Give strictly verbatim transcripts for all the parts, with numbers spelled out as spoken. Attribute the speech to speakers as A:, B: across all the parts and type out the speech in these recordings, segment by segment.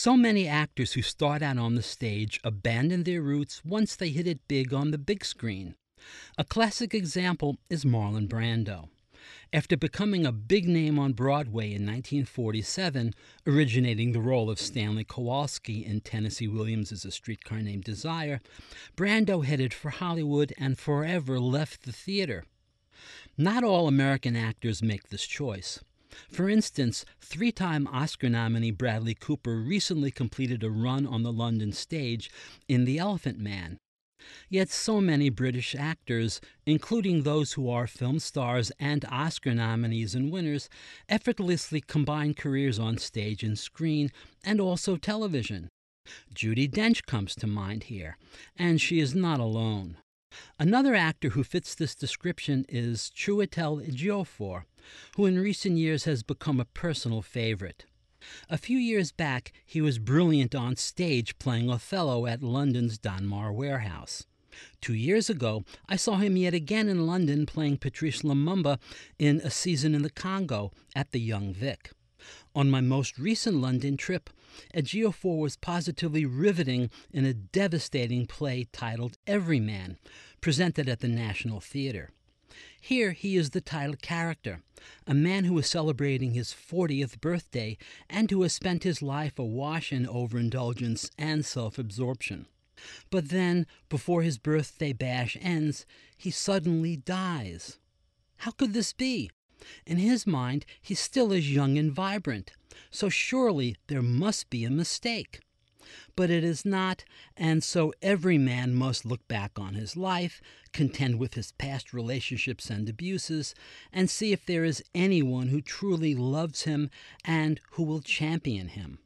A: So many actors who start out on the stage abandon their roots once they hit it big on the big screen. A classic example is Marlon Brando. After becoming a big name on Broadway in nineteen forty-seven, originating the role of Stanley Kowalski in Tennessee Williams' A Streetcar Named Desire, Brando headed for Hollywood and forever left the theater. Not all American actors make this choice. For instance, three-time Oscar nominee Bradley Cooper recently completed a run on the London stage in The Elephant Man. Yet so many British actors, including those who are film stars and Oscar nominees and winners, effortlessly combine careers on stage and screen, and also television. Judi Dench comes to mind here, and she is not alone. Another actor who fits this description is Chiwetel Ejiofor, who in recent years has become a personal favorite. A few years back, he was brilliant on stage playing Othello at London's Donmar Warehouse. Two years ago, I saw him yet again in London playing Patrice Lumumba in A Season in the Congo at the Young Vic. On my most recent London trip, Ejiofor was positively riveting in a devastating play titled Everyman, presented at the National Theatre. Here he is the title character, a man who is celebrating his fortieth birthday and who has spent his life awash in overindulgence and self-absorption. But then, before his birthday bash ends, he suddenly dies. How could this be? In his mind, he still is young and vibrant, so surely there must be a mistake. But it is not, and so every man must look back on his life, contend with his past relationships and abuses, and see if there is anyone who truly loves him and who will champion him.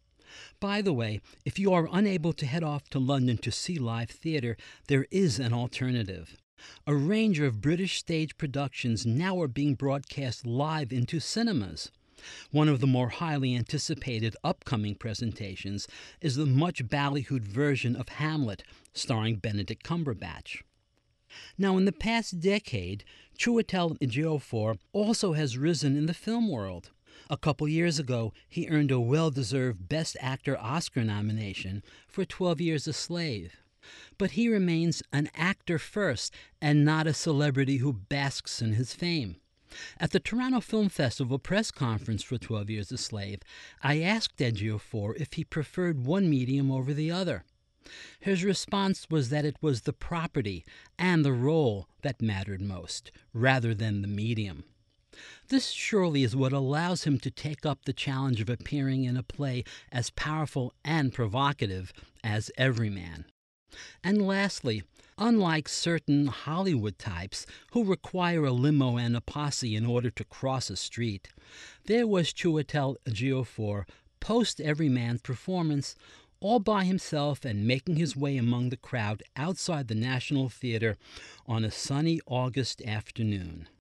A: By the way, if you are unable to head off to London to see live theatre, there is an alternative. A range of British stage productions now are being broadcast live into cinemas. One of the more highly anticipated upcoming presentations is the much ballyhooed version of Hamlet, starring Benedict Cumberbatch. Now, in the past decade, Chiwetel Ejiofor also has risen in the film world. A couple years ago, he earned a well-deserved Best Actor Oscar nomination for twelve Years a Slave. But he remains an actor first and not a celebrity who basks in his fame. At the Toronto Film Festival press conference for twelve Years a Slave, I asked Ejiofor if he preferred one medium over the other. His response was that it was the property and the role that mattered most, rather than the medium. This surely is what allows him to take up the challenge of appearing in a play as powerful and provocative as Everyman. And lastly, unlike certain Hollywood types who require a limo and a posse in order to cross a street, there was Chiwetel Ejiofor post-Everyman performance all by himself and making his way among the crowd outside the National Theatre on a sunny August afternoon.